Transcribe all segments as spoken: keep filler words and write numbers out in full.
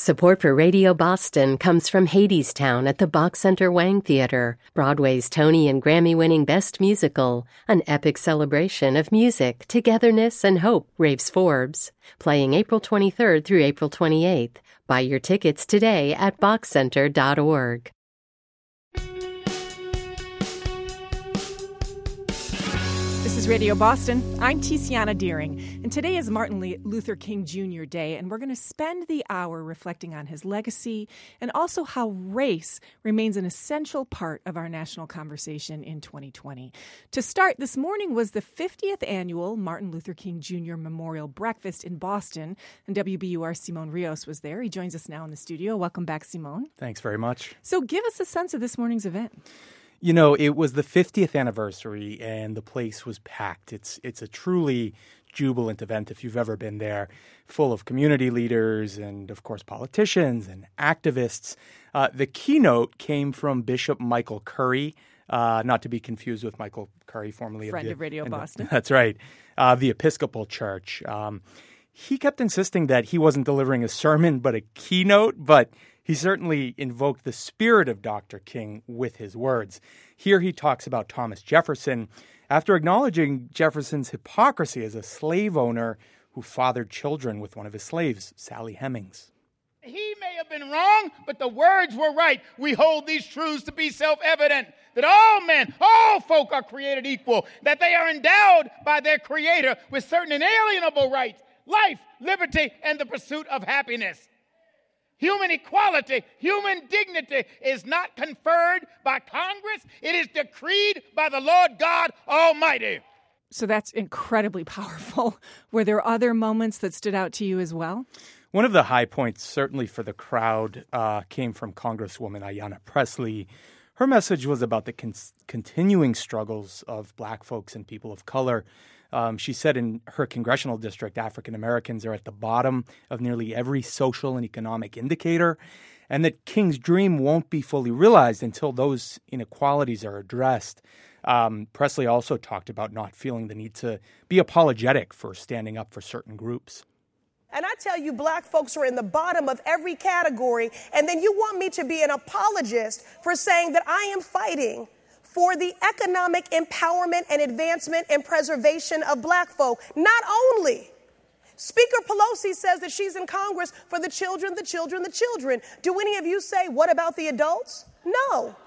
Support for Radio Boston comes from Hadestown at the Bach Center Wang Theater, Broadway's Tony and Grammy-winning Best Musical, an epic celebration of music, togetherness, and hope, raves Forbes. Playing April twenty-third through April twenty-eighth. Buy your tickets today at bach center dot org. This is Radio Boston. I'm Tiziana Deering, and today is Martin Luther King Junior Day, and we're going to spend the hour reflecting on his legacy and also how race remains an essential part of our national conversation in twenty twenty. To start, this morning was the fiftieth annual Martin Luther King Junior Memorial Breakfast in Boston, and W B U R Simon Rios was there. He joins us now in the studio. Welcome back, Simon. Thanks very much. So give us a sense of this morning's event. You know, it was the fiftieth anniversary, and the place was packed. It's it's a truly jubilant event if you've ever been there, full of community leaders and, of course, politicians and activists. Uh, the keynote came from Bishop Michael Curry, uh, not to be confused with Michael Curry, formerly Friend of, the, of Radio Boston. The, that's right, uh, the Episcopal Church. Um, he kept insisting that he wasn't delivering a sermon but a keynote, but he certainly invoked the spirit of Doctor King with his words. Here he talks about Thomas Jefferson after acknowledging Jefferson's hypocrisy as a slave owner who fathered children with one of his slaves, Sally Hemings. He may have been wrong, but the words were right. We hold these truths to be self-evident, that all men, all folk are created equal, that they are endowed by their Creator with certain inalienable rights, life, liberty, and the pursuit of happiness. Human equality, human dignity is not conferred by Congress. It is decreed by the Lord God Almighty. So that's incredibly powerful. Were there other moments that stood out to you as well? One of the high points, certainly for the crowd, uh, came from Congresswoman Ayanna Pressley. Her message was about the con- continuing struggles of Black folks and people of color. Um, she said in her congressional district, African Americans are at the bottom of nearly every social and economic indicator, and that King's dream won't be fully realized until those inequalities are addressed. Um, Presley also talked about not feeling the need to be apologetic for standing up for certain groups. And I tell you, Black folks are in the bottom of every category, and then you want me to be an apologist for saying that I am fighting for the economic empowerment and advancement and preservation of Black folk. Not only. Speaker Pelosi says that she's in Congress for the children, the children, the children. Do any of you say, what about the adults? No.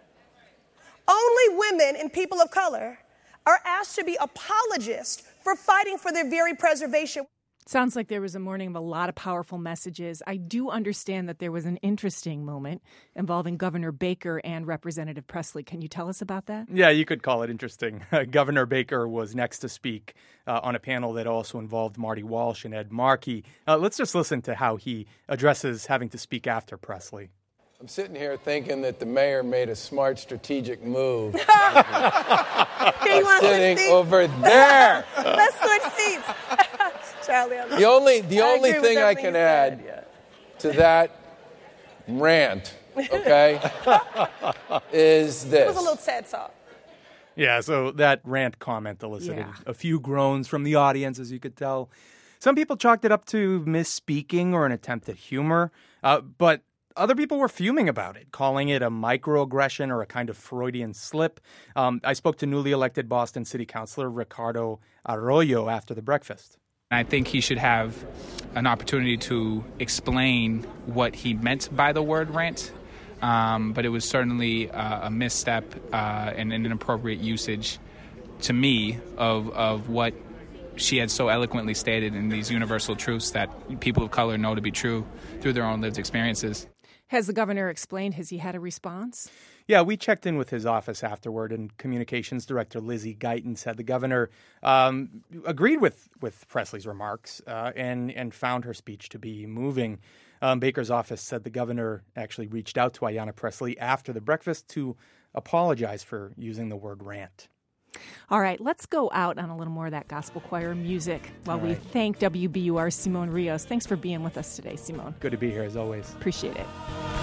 Only women and people of color are asked to be apologists for fighting for their very preservation. Sounds like there was a morning of a lot of powerful messages. I do understand that there was an interesting moment involving Governor Baker and Representative Pressley. Can you tell us about that? Yeah, you could call it interesting. Governor Baker was next to speak uh, on a panel that also involved Marty Walsh and Ed Markey. Uh, let's just listen to how he addresses having to speak after Pressley. I'm sitting here thinking that the mayor made a smart strategic move. Sitting over there. Let's switch seats. Charlie, the only the I only thing I can add yeah. to that rant, okay, is this. It was a little TED Talk. Yeah, so that rant comment elicited yeah. a few groans from the audience, as you could tell. Some people chalked it up to misspeaking or an attempt at humor, uh, but other people were fuming about it, calling it a microaggression or a kind of Freudian slip. Um, I spoke to newly elected Boston City Councilor Ricardo Arroyo after the breakfast. I think he should have an opportunity to explain what he meant by the word rant, um, but it was certainly uh, a misstep uh, and an inappropriate usage to me of, of what she had so eloquently stated in these universal truths that people of color know to be true through their own lived experiences. Has the governor explained? Has he had a response? Yeah, we checked in with his office afterward, and communications director Lizzie Guyton said the governor um, agreed with, with Presley's remarks uh, and, and found her speech to be moving. Um, Baker's office said the governor actually reached out to Ayanna Pressley after the breakfast to apologize for using the word rant. All right, let's go out on a little more of that gospel choir music while right. we thank W B U R Simon Rios. Thanks for being with us today, Simon. Good to be here, as always. Appreciate it.